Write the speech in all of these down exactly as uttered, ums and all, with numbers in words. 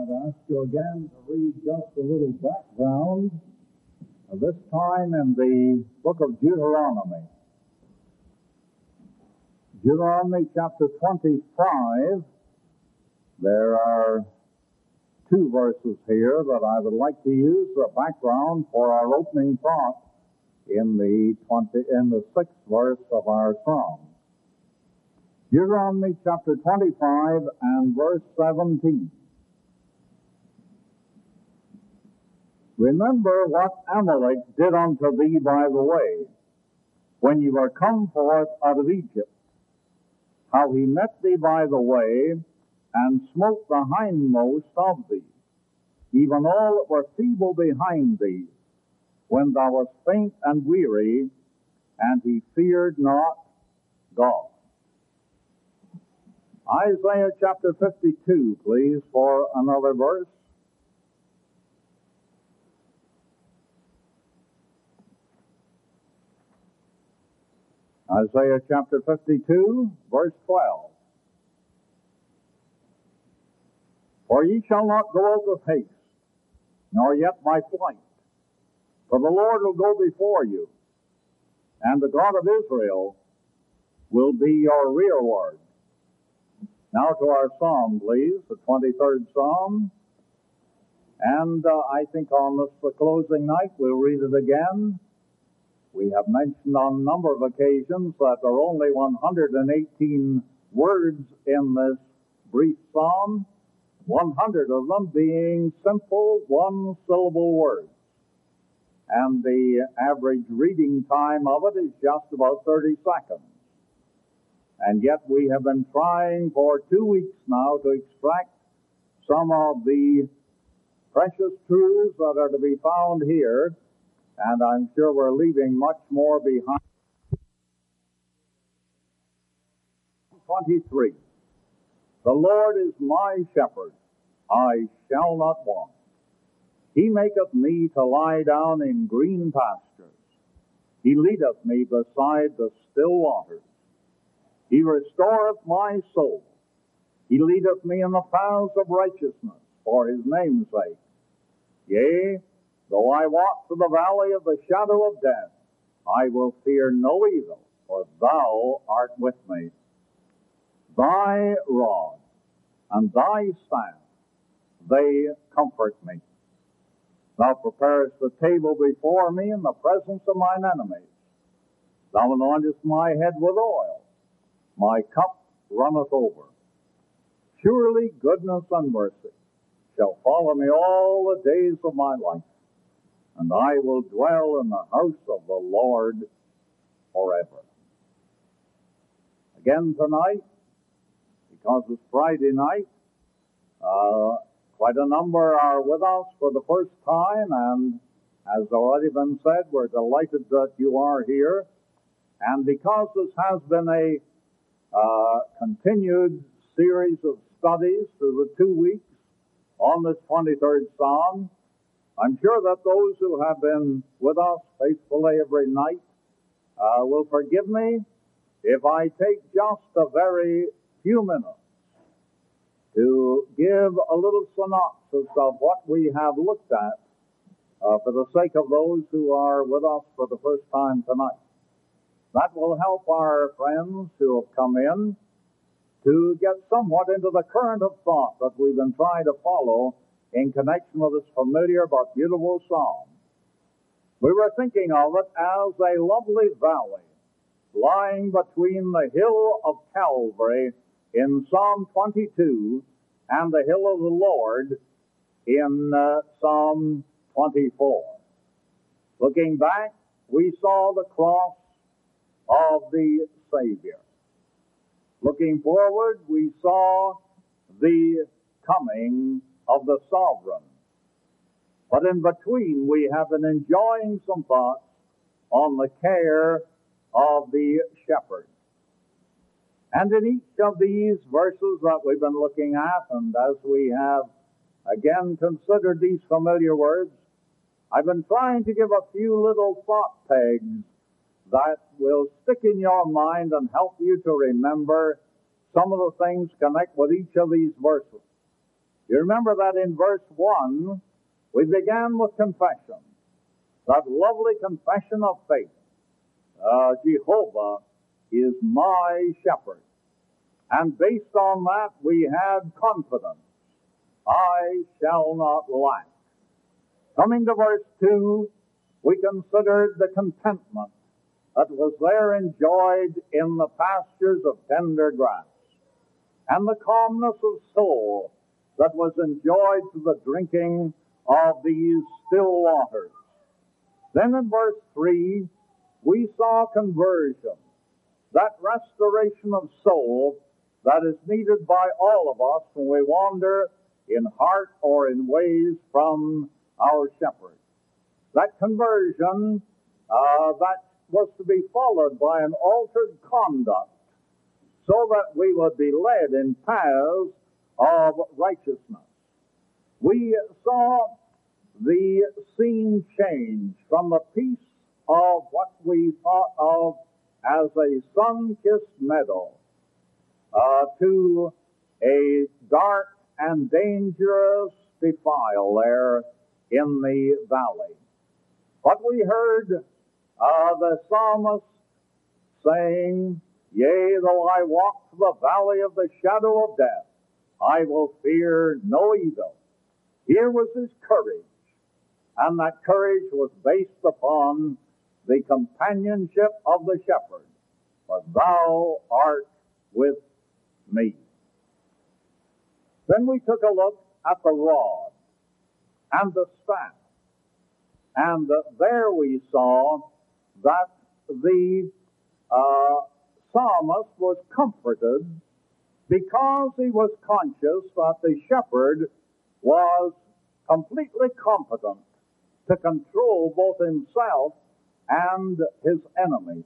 I'd ask you again to read just a little background, uh, this time in the book of Deuteronomy. Deuteronomy chapter twenty-five. There are two verses here that I would like to use as a background for our opening thought in the twenty in the sixth verse of our psalm. Deuteronomy chapter twenty-five and verse seventeen. Remember what Amalek did unto thee by the way, when ye were come forth out of Egypt, how he met thee by the way, and smote the hindmost of thee, even all that were feeble behind thee, when thou wast faint and weary, and he feared not God. Isaiah chapter fifty-two, please, for another verse. Isaiah chapter fifty-two, verse twelve. For ye shall not go out with haste, nor yet by flight, for the Lord will go before you, and the God of Israel will be your rearward. Now to our psalm, please, the twenty-third psalm. And uh, I think on this the closing night we'll read it again. We have mentioned on a number of occasions that there are only one hundred eighteen words in this brief psalm, one hundred of them being simple one-syllable words. And the average reading time of it is just about thirty seconds. And yet we have been trying for two weeks now to extract some of the precious truths that are to be found here, and I'm sure we're leaving much more behind. twenty-three. The Lord is my shepherd, I shall not want. He maketh me to lie down in green pastures. He leadeth me beside the still waters. He restoreth my soul. He leadeth me in the paths of righteousness for his name's sake. Yea, though I walk through the valley of the shadow of death, I will fear no evil, for thou art with me. Thy rod and thy staff, they comfort me. Thou preparest the table before me in the presence of mine enemies. Thou anointest my head with oil. My cup runneth over. Surely goodness and mercy shall follow me all the days of my life, and I will dwell in the house of the Lord forever. Again tonight, because it's Friday night, uh, quite a number are with us for the first time, and as already been said, we're delighted that you are here. And because this has been a uh, continued series of studies through the two weeks on this twenty-third Psalm, I'm sure that those who have been with us faithfully every night uh, will forgive me if I take just a very few minutes to give a little synopsis of what we have looked at uh, for the sake of those who are with us for the first time tonight. That will help our friends who have come in to get somewhat into the current of thought that we've been trying to follow in connection with this familiar but beautiful psalm. We were thinking of it as a lovely valley lying between the hill of Calvary in Psalm twenty-two and the hill of the Lord in uh, Psalm twenty-four. Looking back, we saw the cross of the Savior. Looking forward, we saw the coming of the Sovereign. But in between, we have been enjoying some thoughts on the care of the shepherd. And in each of these verses that we've been looking at, and as we have again considered these familiar words, I've been trying to give a few little thought pegs that will stick in your mind and help you to remember some of the things connect with each of these verses. You remember that in verse one, we began with confession, that lovely confession of faith. Uh, Jehovah is my shepherd. And based on that, we had confidence. I shall not lack. Coming to verse two, we considered the contentment that was there enjoyed in the pastures of tender grass, and the calmness of soul that was enjoyed through the drinking of these still waters. Then in verse three, we saw conversion, that restoration of soul that is needed by all of us when we wander in heart or in ways from our shepherd. That conversion uh, that was to be followed by an altered conduct so that we would be led in paths of righteousness. We saw the scene change from the peace of what we thought of as a sun-kissed meadow uh, to a dark and dangerous defile there in the valley. But we heard uh, the psalmist saying, "Yea, though I walk through the valley of the shadow of death, I will fear no evil." Here was his courage, and that courage was based upon the companionship of the shepherd. For thou art with me. Then we took a look at the rod and the staff, and uh, there we saw that the uh, psalmist was comforted because he was conscious that the shepherd was completely competent to control both himself and his enemies.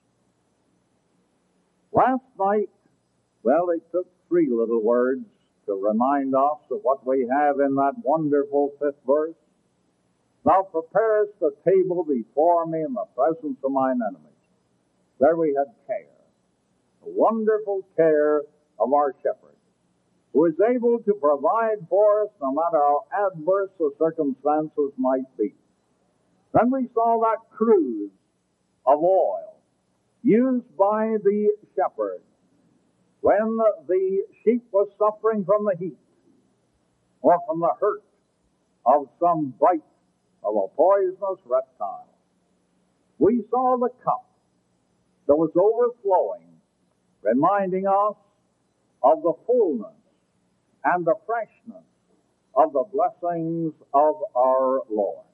Last night, well, it took three little words to remind us of what we have in that wonderful fifth verse. Thou preparest a table before me in the presence of mine enemies. There we had care, the wonderful care of our shepherd, who is able to provide for us no matter how adverse the circumstances might be. Then we saw that cruse of oil used by the shepherd when the sheep was suffering from the heat or from the hurt of some bite of a poisonous reptile. We saw the cup that was overflowing, reminding us of the fullness and the freshness of the blessings of our Lord.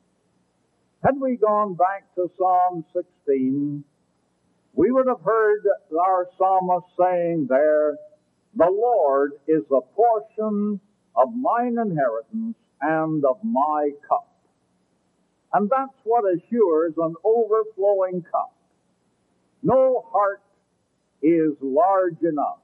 Had we gone back to Psalm sixteen, we would have heard our psalmist saying there, "The Lord is the portion of mine inheritance and of my cup." And that's what assures an overflowing cup. No heart is large enough.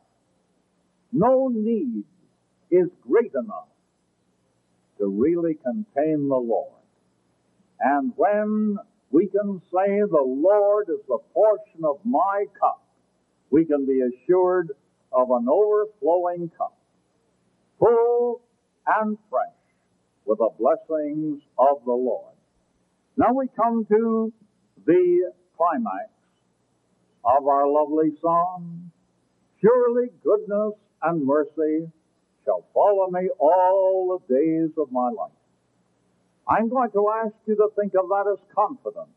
No need is great enough to really contain the Lord. And when we can say the Lord is the portion of my cup, we can be assured of an overflowing cup, full and fresh with the blessings of the Lord. Now we come to the climax of our lovely song. Surely goodness and mercy shall follow me all the days of my life. I'm going to ask you to think of that as confidence.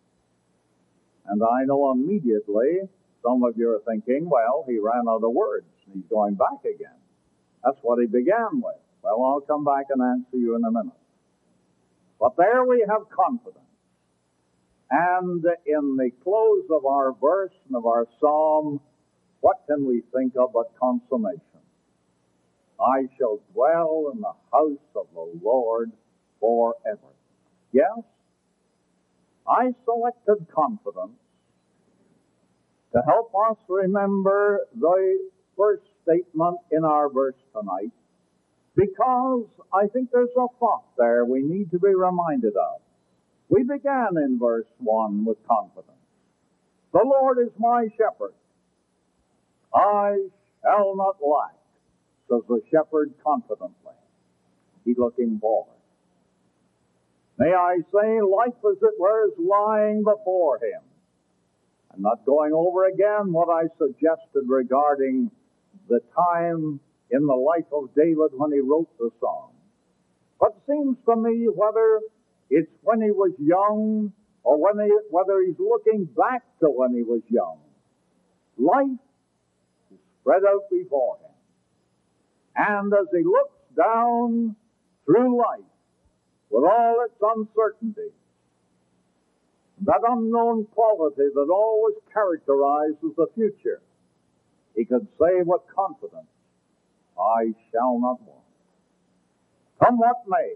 And I know immediately some of you are thinking, well, he ran out of words and he's going back again. That's what he began with. Well, I'll come back and answer you in a minute. But there we have confidence. And in the close of our verse and of our psalm, what can we think of but consummation? I shall dwell in the house of the Lord forever. Yes, I selected confidence to help us remember the first statement in our verse tonight, because I think there's a thought there we need to be reminded of. We began in verse one with confidence. The Lord is my shepherd. I shall not lack. as the shepherd confidently. He's looking forward. May I say, life as it were is lying before him. I'm not going over again what I suggested regarding the time in the life of David when he wrote the song. But it seems to me whether it's when he was young or when he, whether he's looking back to when he was young, life is spread out before him. And as he looks down through life with all its uncertainty, that unknown quality that always characterizes the future, he could say with confidence, I shall not want. Come what may,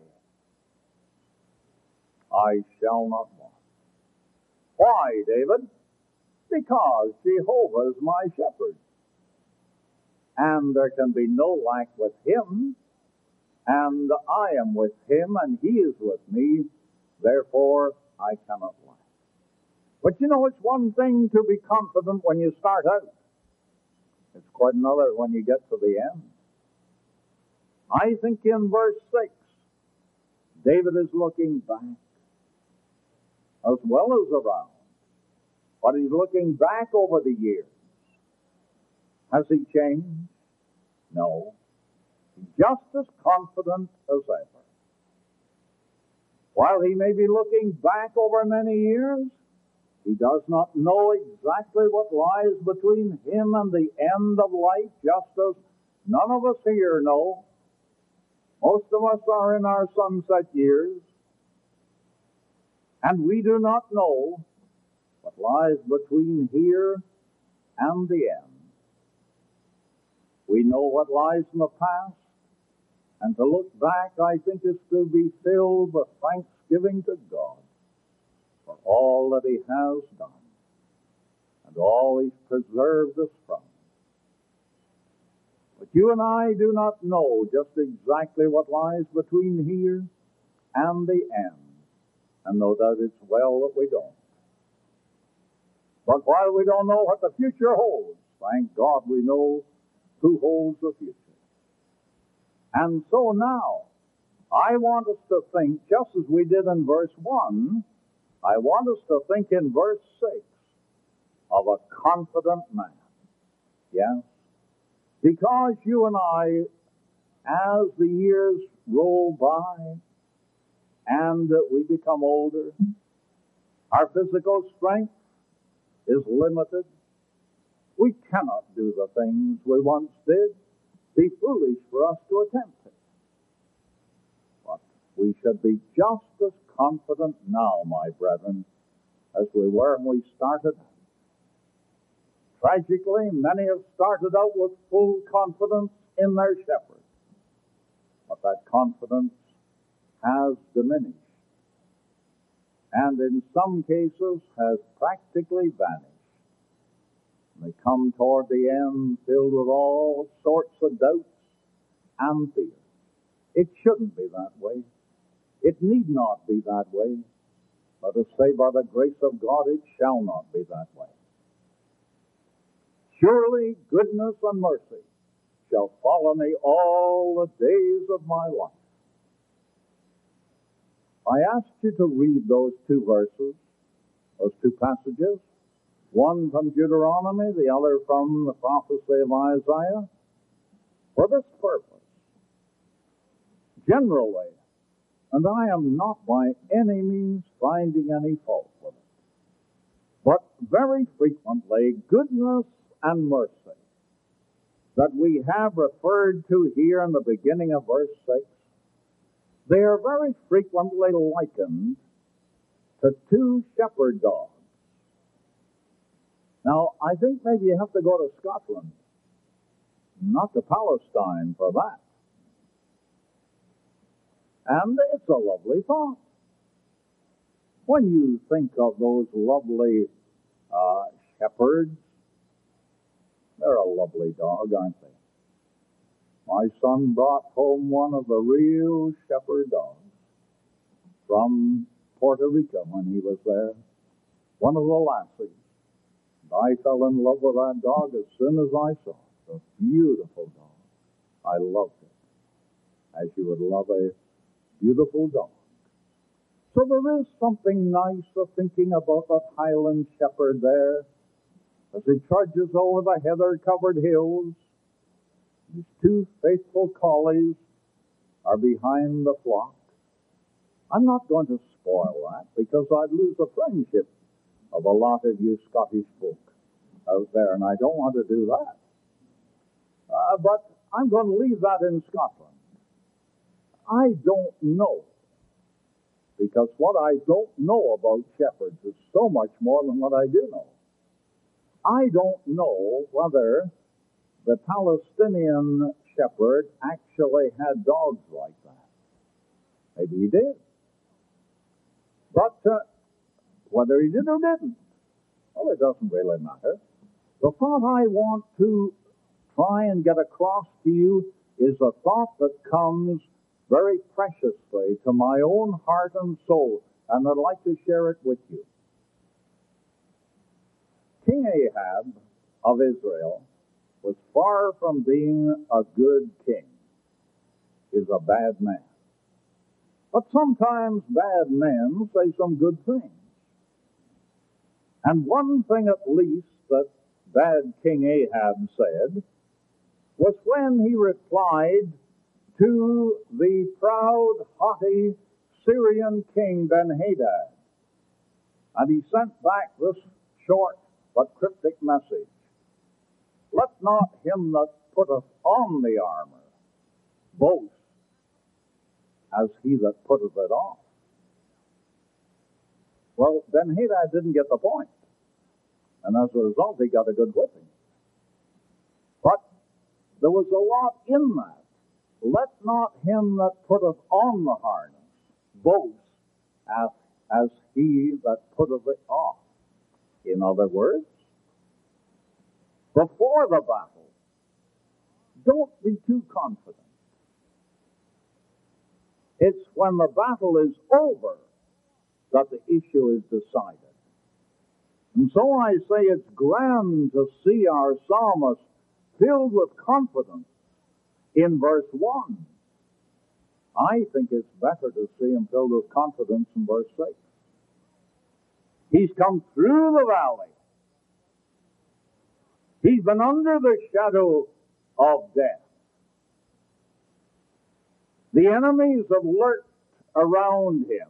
I shall not want. Why, David? Because Jehovah is my shepherd. And there can be no lack with him, and I am with him, and he is with me, therefore I cannot lack. But you know, it's one thing to be confident when you start out. It's quite another when you get to the end. I think in verse six, David is looking back as well as around. But he's looking back over the years. Has he changed? No. He's just as confident as ever. While he may be looking back over many years, he does not know exactly what lies between him and the end of life, just as none of us here know. Most of us are in our sunset years, and we do not know what lies between here and the end. We know what lies in the past, and to look back, I think, is to be filled with thanksgiving to God for all that he has done and all he's preserved us from. But you and I do not know just exactly what lies between here and the end, and no doubt it's well that we don't. But while we don't know what the future holds, thank God we know who holds the future. And so now, I want us to think, just as we did in verse one, I want us to think in verse six of a confident man. Yes? Because you and I, as the years roll by and we become older, our physical strength is limited. We cannot do the things we once did. Be foolish for us to attempt it. But we should be just as confident now, my brethren, as we were when we started. Tragically, many have started out with full confidence in their shepherd, but that confidence has diminished, and in some cases has practically vanished. They come toward the end filled with all sorts of doubts and fears. It shouldn't be that way. It need not be that way. Let us say, by the grace of God, it shall not be that way. Surely goodness and mercy shall follow me all the days of my life. I asked you to read those two verses, those two passages, one from Deuteronomy, the other from the prophecy of Isaiah, for this purpose. Generally, and I am not by any means finding any fault with it, but very frequently, goodness and mercy that we have referred to here in the beginning of verse six, they are very frequently likened to two shepherd dogs. Now, I think maybe you have to go to Scotland, not to Palestine for that. And it's a lovely thought. When you think of those lovely uh, shepherds, they're a lovely dog, aren't they? My son brought home one of the real shepherd dogs from Puerto Rico when he was there, one of the lassies. I fell in love with that dog as soon as I saw it. A beautiful dog. I loved it, as you would love a beautiful dog. So there is something nice of thinking about that Highland shepherd there as he trudges over the heather-covered hills. His two faithful collies are behind the flock. I'm not going to spoil that, because I'd lose the friendship of a lot of you Scottish folk out there, and I don't want to do that. Uh, but I'm going to leave that in Scotland. I don't know, because what I don't know about shepherds is so much more than what I do know. I don't know whether the Palestinian shepherd actually had dogs like that. Maybe he did. But uh, whether he did or didn't, well, it doesn't really matter. The thought I want to try and get across to you is a thought that comes very preciously to my own heart and soul, and I'd like to share it with you. King Ahab of Israel was far from being a good king. He's a bad man. But sometimes bad men say some good things. And one thing at least that bad King Ahab said was when he replied to the proud, haughty Syrian king Ben-Hadad. And he sent back this short but cryptic message: "Let not him that putteth on the armor boast as he that putteth it off." Well, Ben-Hadad didn't get the point, and as a result he got a good whipping. But there was a lot in that. Let not him that putteth on the harness boast as, as he that putteth it off. In other words, before the battle, don't be too confident. It's when the battle is over that the issue is decided. And so I say it's grand to see our psalmist filled with confidence in verse one. I think it's better to see him filled with confidence in verse six. He's come through the valley. He's been under the shadow of death. The enemies have lurked around him,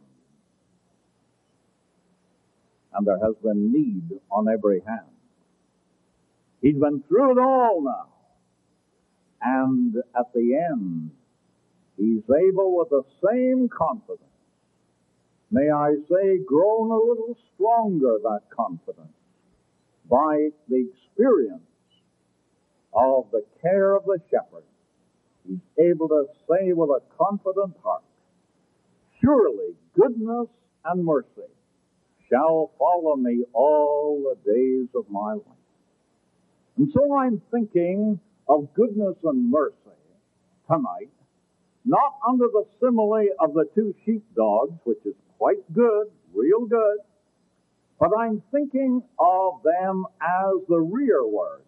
and there has been need on every hand. He's been through it all now, and at the end, he's able with the same confidence, may I say, grown a little stronger, that confidence, by the experience of the care of the shepherd. He's able to say with a confident heart, "Surely goodness and mercy shall follow me all the days of my life." And so I'm thinking of goodness and mercy tonight, not under the simile of the two sheepdogs, which is quite good, real good, but I'm thinking of them as the rear word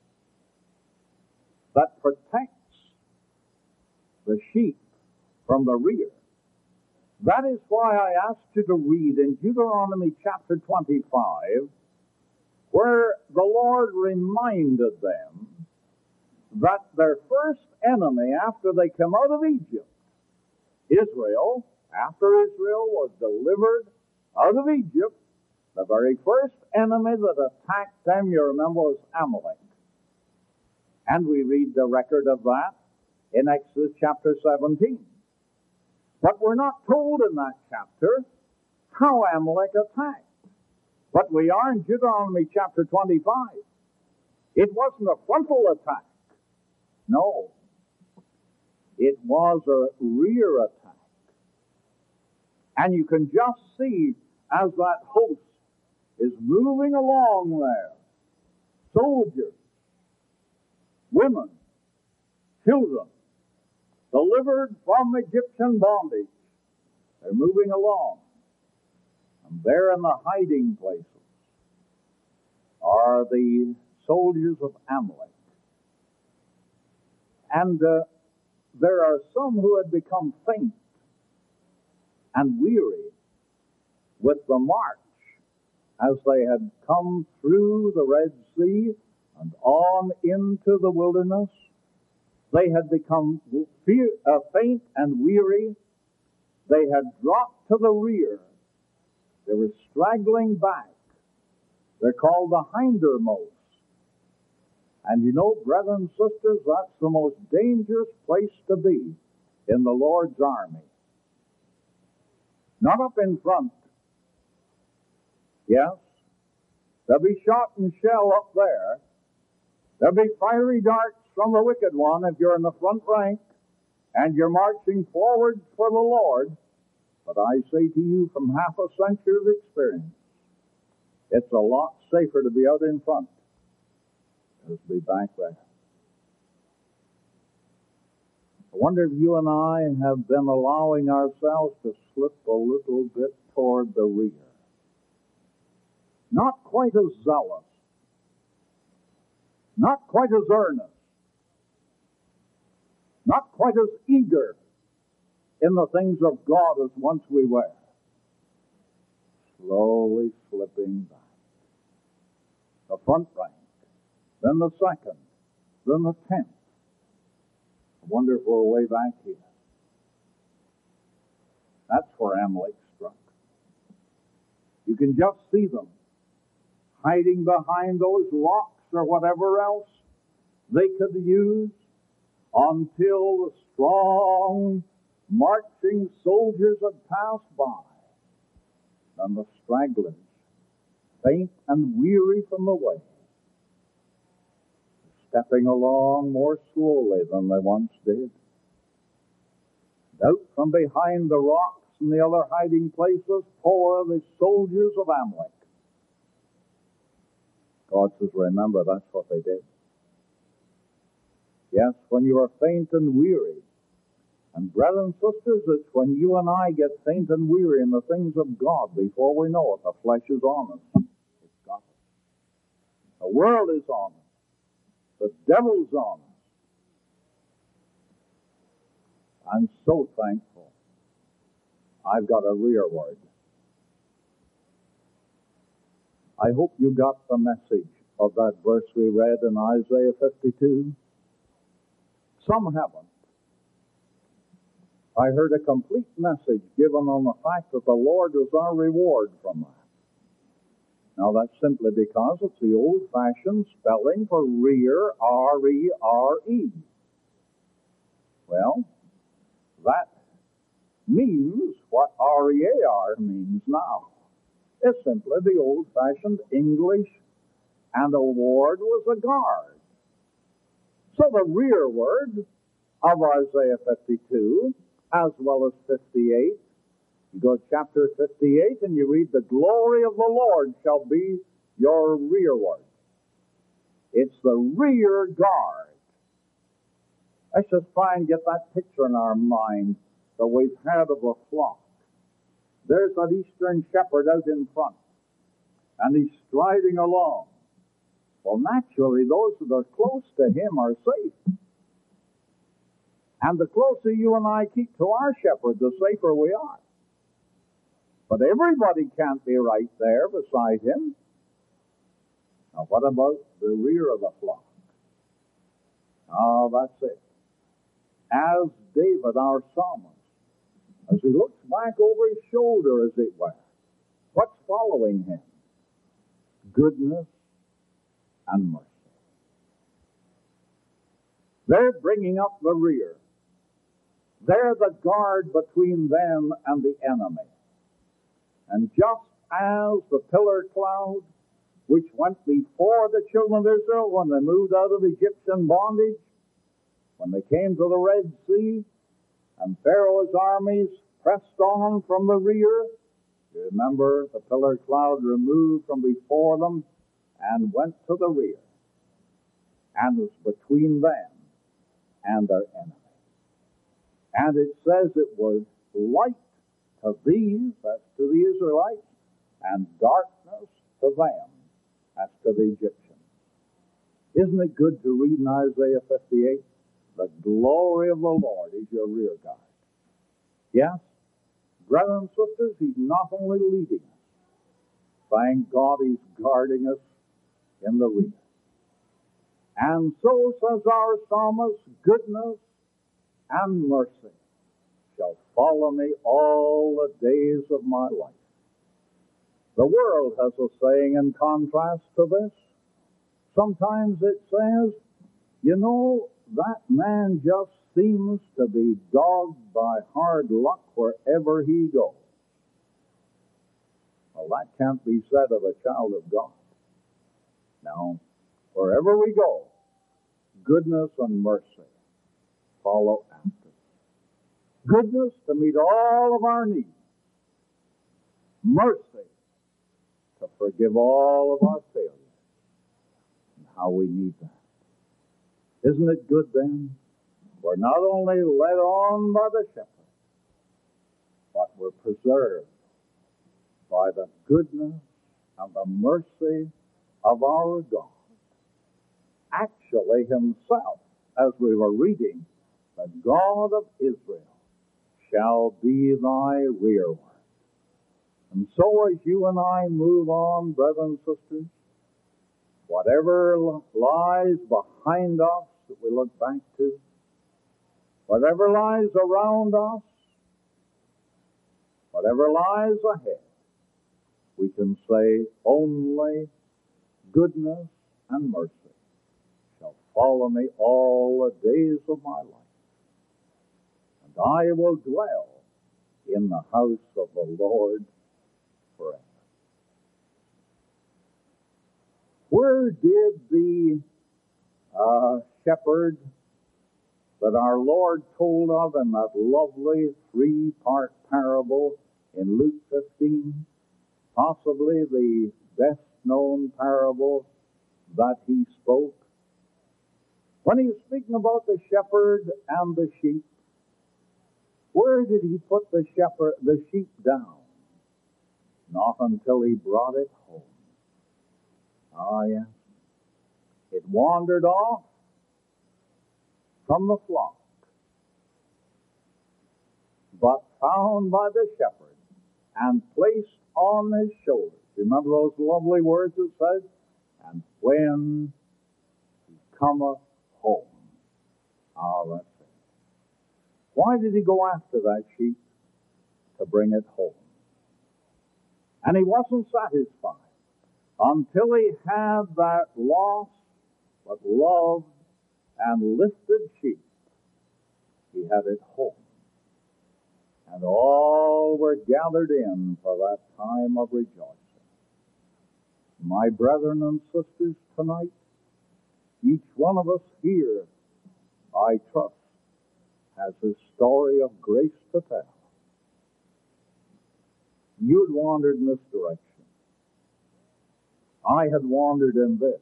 that protects the sheep from the rear. That is why I asked you to read in Deuteronomy chapter twenty-five, where the Lord reminded them that their first enemy after they come out of Egypt, Israel, after Israel was delivered out of Egypt, the very first enemy that attacked them, you remember, was Amalek. And we read the record of that in Exodus chapter seventeen. But we're not told in that chapter how Amalek attacked. But we are in Deuteronomy chapter twenty-five. It wasn't a frontal attack. No. It was a rear attack. And you can just see as that host is moving along there, soldiers, women, children, delivered from Egyptian bondage. They're moving along. And there in the hiding places are the soldiers of Amalek. And uh, there are some who had become faint and weary with the march as they had come through the Red Sea and on into the wilderness. They had become fear, uh, faint and weary. They had dropped to the rear. They were straggling back. They're called the hindermost. And you know, brethren and sisters, that's the most dangerous place to be in the Lord's army. Not up in front. Yes, there'll be shot and shell up there. There'll be fiery darts from the wicked one if you're in the front rank and you're marching forward for the Lord. But I say to you from half a century of experience, it's a lot safer to be out in front than to be back there. I wonder if you and I have been allowing ourselves to slip a little bit toward the rear. Not quite as zealous, not quite as earnest, not quite as eager in the things of God as once we were. Slowly slipping back. The front rank, then the second, then the tenth. I wonder if we're way back here. That's where Amalek struck. You can just see them hiding behind those rocks or whatever else they could use until the strong marching soldiers had passed by. And the stragglers, faint and weary from the way, stepping along more slowly than they once did. Out from behind the rocks and the other hiding places pour the soldiers of Amalek. God says, remember, that's what they did. Yes, when you are faint and weary, and brethren and sisters, it's when you and I get faint and weary in the things of God, before we know it, the flesh is on us. It's got us. The world is on us. The devil's on us. I'm so thankful I've got a rearward. I hope you got the message of that verse we read in Isaiah fifty-two. Some haven't. I heard a complete message given on the fact that the Lord was our reward from that. Now that's simply because it's the old-fashioned spelling for rear, R E R E. Well, that means what R E A R means now. It's simply the old-fashioned English, and award was a guard. So the rear word of Isaiah fifty-two, as well as fifty-eight, you go to chapter fifty-eight and you read, the glory of the Lord shall be your rearward. It's the rear guard. Let's just try and get that picture in our mind that we've had of a flock. There's that eastern shepherd out in front, and he's striding along. Well, naturally, those that are close to him are safe. And the closer you and I keep to our shepherd, the safer we are. But everybody can't be right there beside him. Now, what about the rear of the flock? Oh, that's it. As David, our psalmist, as he looks back over his shoulder, as it were, what's following him? Goodness and mercy. They're bringing up the rear. They're the guard between them and the enemy. And just as the pillar cloud, which went before the children of Israel when they moved out of Egyptian bondage, when they came to the Red Sea, and Pharaoh's armies pressed on from the rear, you remember the pillar cloud removed from before them and went to the rear, and was between them and their enemy. And it says it was light to these, that's to the Israelites, and darkness to them, that's to the Egyptians. Isn't it good to read in Isaiah fifty-eight? The glory of the Lord is your rear guard. Yes, brothers and sisters, He's not only leading us. Thank God He's guarding us in the rear. And so says our psalmist, goodness and mercy shall follow me all the days of my life. The world has a saying in contrast to this. Sometimes it says, you know, that man just seems to be dogged by hard luck wherever he goes. Well, that can't be said of a child of God. Now, wherever we go, goodness and mercy follow after. Goodness to meet all of our needs. Mercy to forgive all of our failures. And how we need that. Isn't it good then? We're not only led on by the shepherd, but we're preserved by the goodness and the mercy of our God. Actually Himself, as we were reading, the God of Israel shall be thy rearward. And so as you and I move on, brethren and sisters, whatever lies behind us that we look back to, whatever lies around us, whatever lies ahead, we can say only goodness and mercy shall follow me all the days of my life. And I will dwell in the house of the Lord forever. Where did the uh, shepherd that our Lord told of in that lovely three-part parable in Luke fifteen, possibly the best-known parable that He spoke, when He was speaking about the shepherd and the sheep, where did He put the shepherd, the sheep down? Not until He brought it home. Ah, yes. It wandered off from the flock, but found by the shepherd and placed on his shoulders. Remember those lovely words it says? And when he cometh home. Ah, that's it. Why did He go after that sheep? To bring it home. And He wasn't satisfied until He had that lost but loved and lifted sheep. He had it home. And all were gathered in for that time of rejoicing. My brethren and sisters, tonight, each one of us here, I trust, has a story of grace to tell. You had wandered in this direction. I had wandered in this.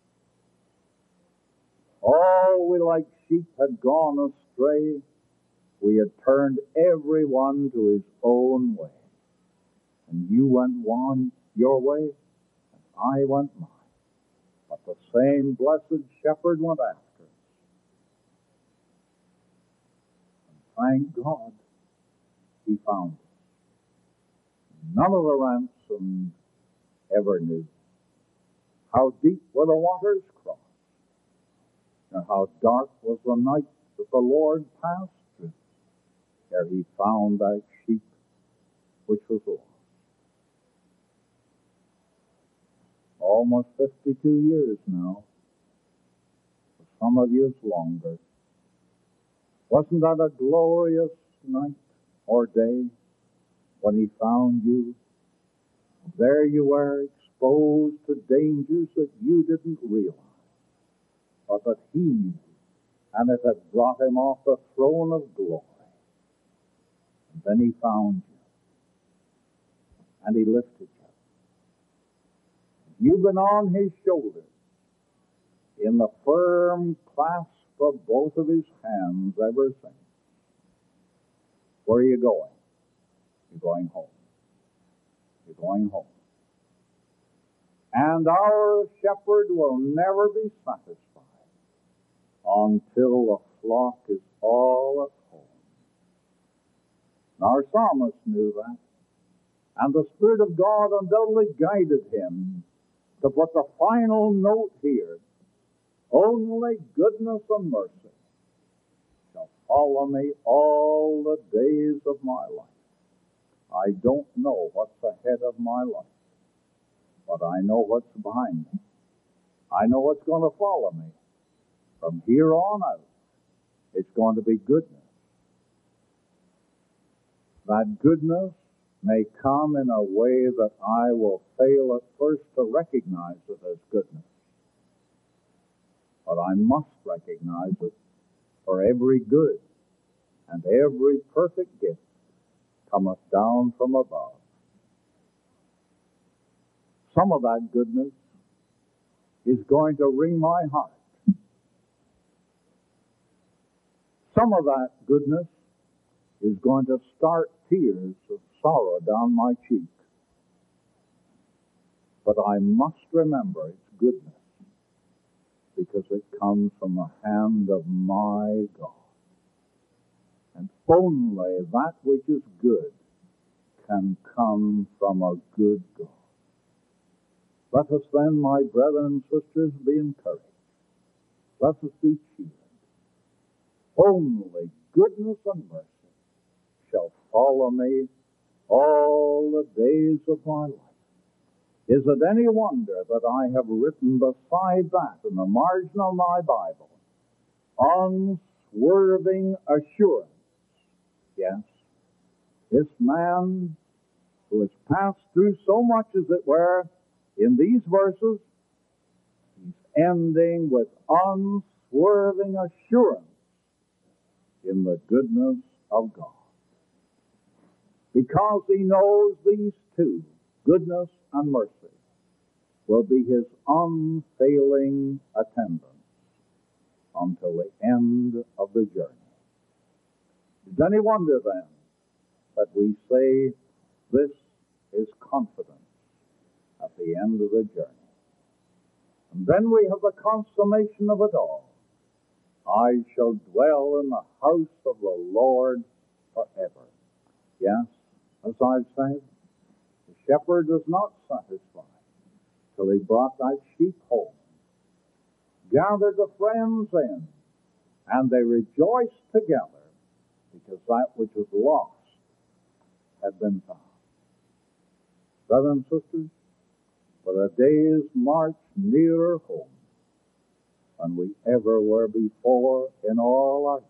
All we like sheep had gone astray. We had turned every one to his own way. And you went one your way, and I went mine. But the same blessed shepherd went after us. And thank God He found us. None of the ransomed ever knew how deep were the waters crossed, and how dark was the night that the Lord passed through, ere He found that sheep which was lost. Almost fifty-two years now. For some of you it's longer. Wasn't that a glorious night or day when He found you? There you were, exposed to dangers that you didn't realize, but that He knew, and it had brought Him off the throne of glory. And then He found you, and He lifted you. You've been on His shoulders in the firm clasp of both of His hands ever since. Where are you going? You're going home. You're going home. And our shepherd will never be satisfied until the flock is all at home. And our psalmist knew that. And the Spirit of God undoubtedly guided him to put the final note here. Only goodness and mercy shall follow me all the days of my life. I don't know what's ahead of my life, but I know what's behind me. I know what's going to follow me. From here on out, it's going to be goodness. That goodness may come in a way that I will fail at first to recognize it as goodness. But I must recognize it, for every good and every perfect gift cometh down from above. Some of that goodness is going to wring my heart. Some of that goodness is going to start tears of sorrow down my cheek. But I must remember its goodness, because it comes from the hand of my God. And only that which is good can come from a good God. Let us then, my brethren and sisters, be encouraged. Let us be cheered. Only goodness and mercy shall follow me all the days of my life. Is it any wonder that I have written beside that in the margin of my Bible, unswerving assurance? Yes, this man who has passed through so much, as it were, in these verses, he's ending with unswerving assurance in the goodness of God. Because he knows these two, goodness and mercy, will be his unfailing attendance until the end of the journey. Is any wonder then that we say this is confidence at the end of the journey? And then we have the consummation of it all. I shall dwell in the house of the Lord forever. Yes, as I've said, the shepherd was not satisfied till he brought that sheep home, gathered the friends in, and they rejoiced together because that which was lost had been found. Brothers and sisters, for the days march nearer home than we ever were before in all our life.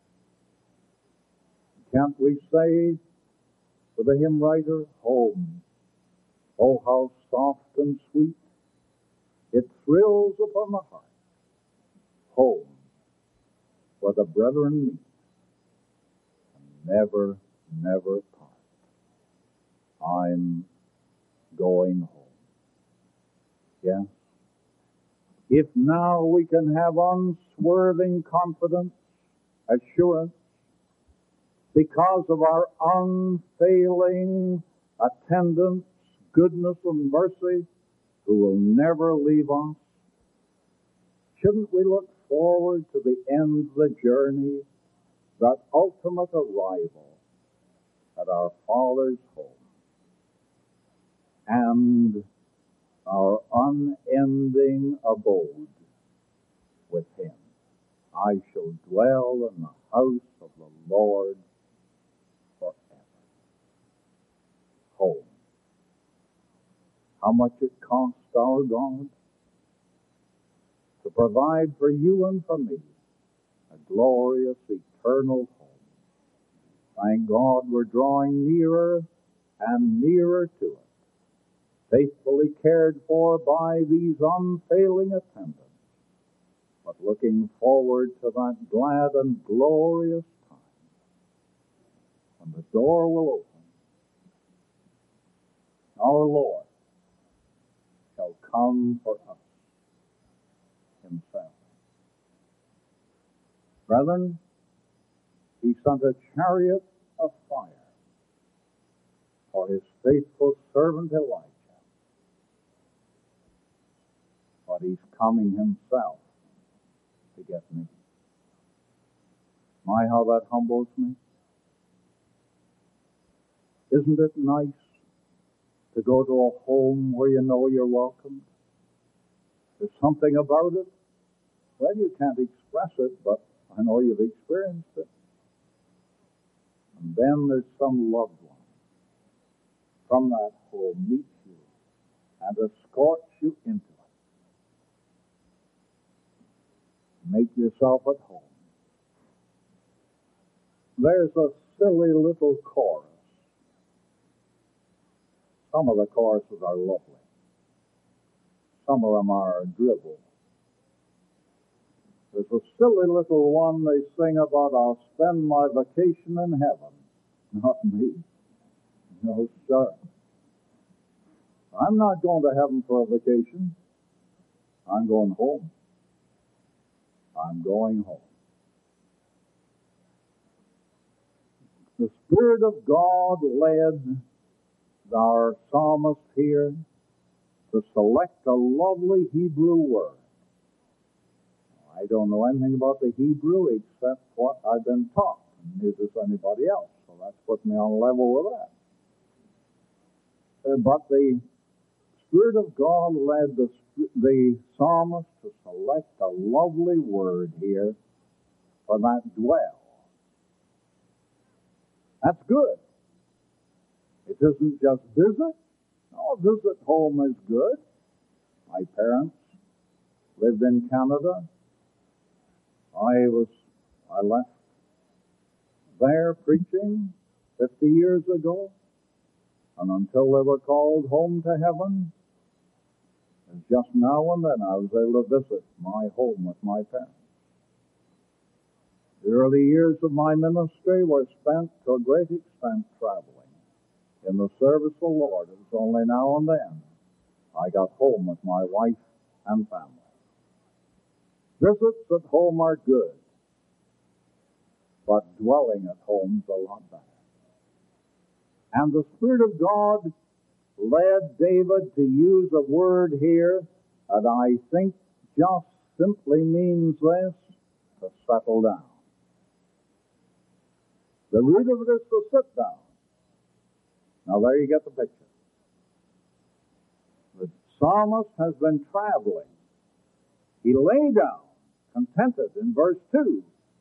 Can't we say with the hymn writer, home, oh how soft and sweet it thrills upon the heart, home, where the brethren meet and never, never part. I'm going home. Yes. If now we can have unswerving confidence, assurance, because of our unfailing attendance, goodness and mercy, who will never leave us, shouldn't we look forward to the end of the journey, that ultimate arrival at our Father's home, and our unending abode with Him? I shall dwell in the house of the Lord forever. Home. How much it cost our God to provide for you and for me a glorious eternal home. Thank God we're drawing nearer and nearer to it, faithfully cared for by these unfailing attendants, but looking forward to that glad and glorious time when the door will open. Our Lord shall come for us Himself. Brethren, He sent a chariot of fire for His faithful servant Elijah. But He's coming Himself to get me. My, how that humbles me. Isn't it nice to go to a home where you know you're welcomed? There's something about it. Well, you can't express it, but I know you've experienced it. And then there's some loved one from that home meets you and escorts you into it. Make yourself at home. There's a silly little chorus. Some of the choruses are lovely. Some of them are drivel. There's a silly little one they sing about, I'll spend my vacation in heaven. Not me. No, sir. I'm not going to heaven for a vacation. I'm going home. I'm going home. The Spirit of God led our psalmist here to select a lovely Hebrew word. I don't know anything about the Hebrew except what I've been taught, and neither does anybody else, so that's put me on level with that. Uh, but the Spirit of God led the, the psalmist to select a lovely word here for that dwell. That's good. It isn't just visit. No, visit home is good. My parents lived in Canada. I was, I left there preaching fifty years ago, and until they were called home to heaven, and just now and then I was able to visit my home with my parents. The early years of my ministry were spent to a great extent traveling in the service of the Lord. It was only now and then I got home with my wife and family. Visits at home are good, but dwelling at home is a lot better. And the Spirit of God led David to use a word here that I think just simply means this, to settle down. The root of it is to sit down. Now there you get the picture. The psalmist has been traveling. He lay down, contented in verse two.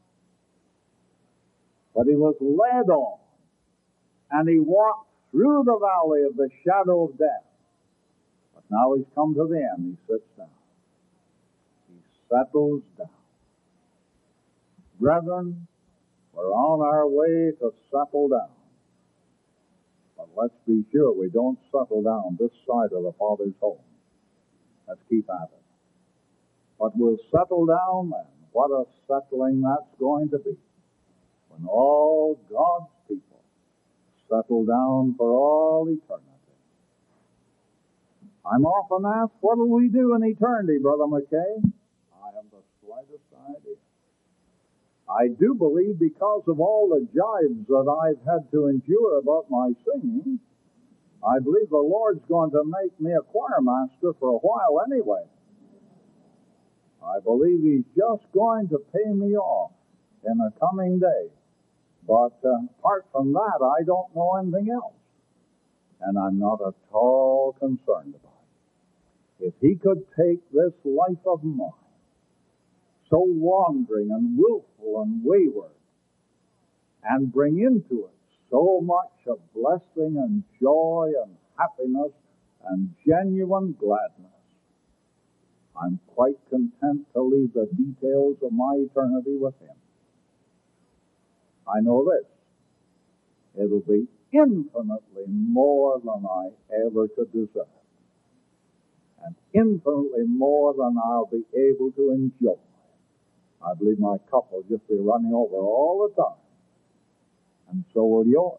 But he was led on, and he walked through the valley of the shadow of death. But now he's come to the end. He sits down. He settles down. Brethren, we're on our way to settle down. But let's be sure we don't settle down this side of the Father's home. Let's keep at it. But we'll settle down then. What a settling that's going to be when all God's people settle down for all eternity. I'm often asked, what will we do in eternity, Brother McKay? I have the slightest idea. I do believe because of all the jibes that I've had to endure about my singing, I believe the Lord's going to make me a choir master for a while anyway. I believe He's just going to pay me off in a coming day. But uh, apart from that, I don't know anything else. And I'm not at all concerned about it. If He could take this life of mine, so wandering and willful and wayward, and bring into it so much of blessing and joy and happiness and genuine gladness, I'm quite content to leave the details of my eternity with Him. I know this. It'll be infinitely more than I ever could deserve, and infinitely more than I'll be able to enjoy. I believe my cup will just be running over all the time, and so will yours.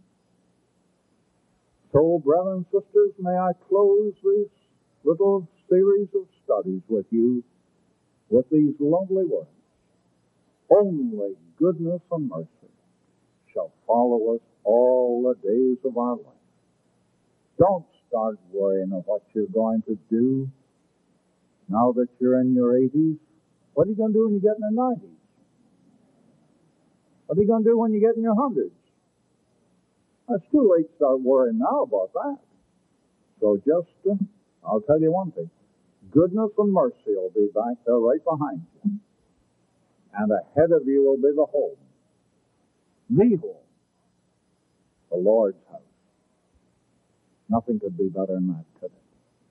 So, brothers and sisters, may I close this little series of studies with you with these lovely words. Only goodness and mercy shall follow us all the days of our life. Don't start worrying of what you're going to do now that you're in your eighties. What are you going to do when you get in your nineties? What are you going to do when you get in your hundreds? It's too late to start worrying now about that. So just, uh, I'll tell you one thing. Goodness and mercy will be back there right behind you. And ahead of you will be the home. The home. The Lord's house. Nothing could be better than that, could it?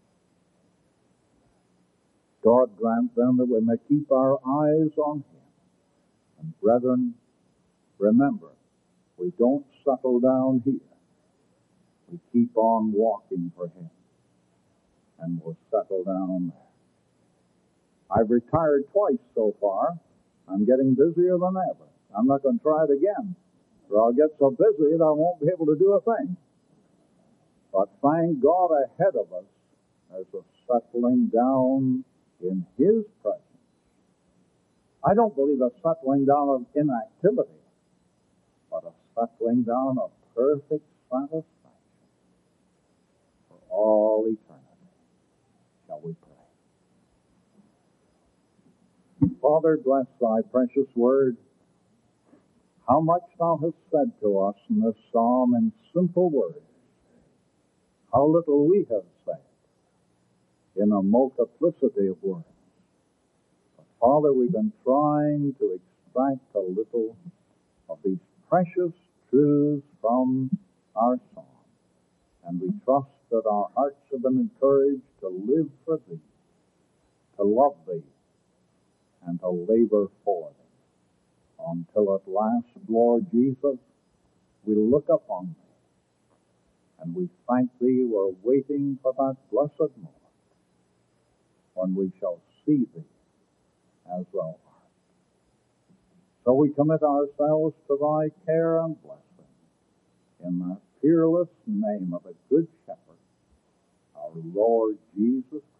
God grant then that we may keep our eyes on Him. And brethren, remember, we don't settle down here. We keep on walking for Him. And we'll settle down there. I've retired twice so far. I'm getting busier than ever. I'm not going to try it again, or I'll get so busy that I won't be able to do a thing. But thank God ahead of us, there's a settling down in His presence. I don't believe a settling down of inactivity, but a settling down of perfect satisfaction for all eternity. Shall we pray? Father, bless Thy precious word. How much Thou hast said to us in this psalm in simple words. How little we have said in a multiplicity of words. But Father, we've been trying to extract a little of these precious truths from our psalm. And we trust that our hearts have been encouraged to live for Thee, to love Thee, and to labor for Thee. Until at last, Lord Jesus, we look upon Thee, and we thank Thee we're waiting for that blessed moment when we shall see Thee as Thou art. So we commit ourselves to Thy care and blessing in that fearless name of the Good Shepherd, our Lord Jesus